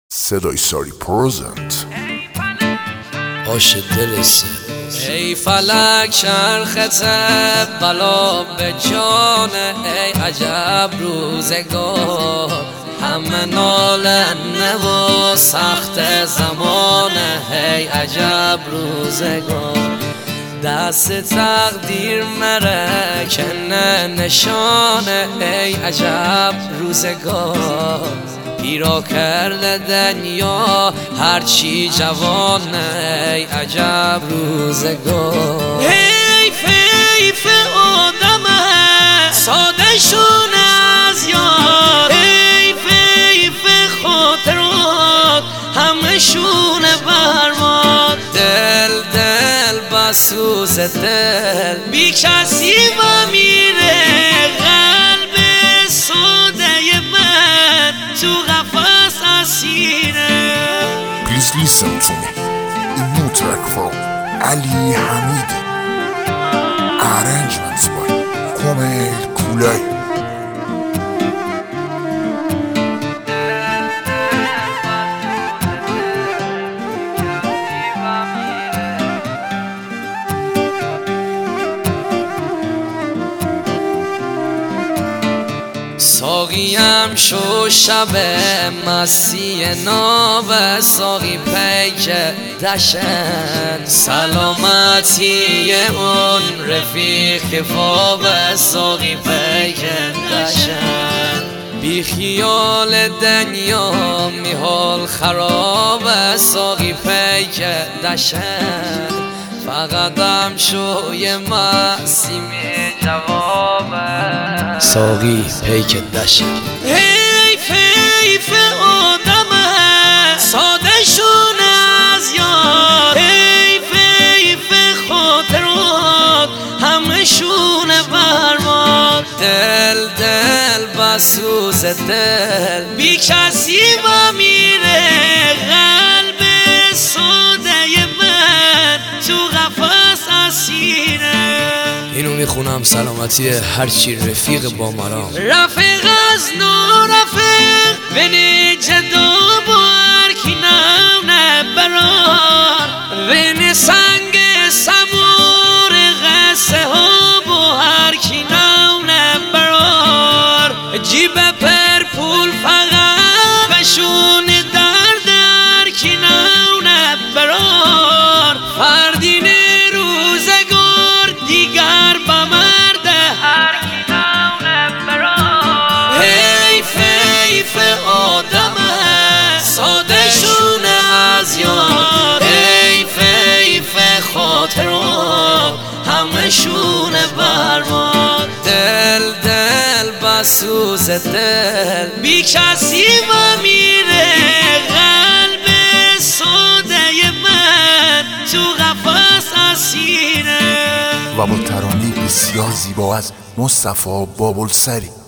صدای ساری پرزنت آش دلسه ای فلک چرخت بلا به جانه ای عجب روزگار همه نالنه و سخت زمانه ای عجب روزگار دست تقدیر مرکنه نشانه ای عجب روزگار پیرا کرده دنیا هرچی جوانه ای عجب روزگار حیف حیف آدمه ساده شون از یاد حیف حیف خاطرات همه شونه برباد دل بسوز دل بی کسی و میره قلب ساده من تو قفص اسیره. Please listen to me. A new track from Ali Hamidi. Arrangements by Komel Kulay. ساقیم شو شب مستی ناب ساقی پیک دشن سلامتی اون رفیق فاب ساقی پیک دشن بی خیال دنیا میحال خراب ساقی پیک دشن فقطم شوی مسی می جوابه ساقی پیک دشن حیف حیف آدمه ساده شون از یاد حیف حیف خاطرات همه شونه برباد دل بسوز دل بی کسی و میره قلب ساده من تو قفص اسیره. اینو میخونم سلامتی هرچی رفیق با مرام رفیق از نارفیق بینی جدا با هرکی نه برار بینی سنگ سبور قصه ها با هرکی نه برار جیب پر پول فقط بشون درد هرکی نه برار فردین روزگار دیگر بمرد هرکی نه برار حیف حیف آدمه ساده شونه از یاد حیف حیف خاطرات همه شونه برباد دل بسوز دل بی کسی و میره قلب ساده من تو قفص اسیره. و با ترانه بسیار زیبا از مصطفی بابلسری.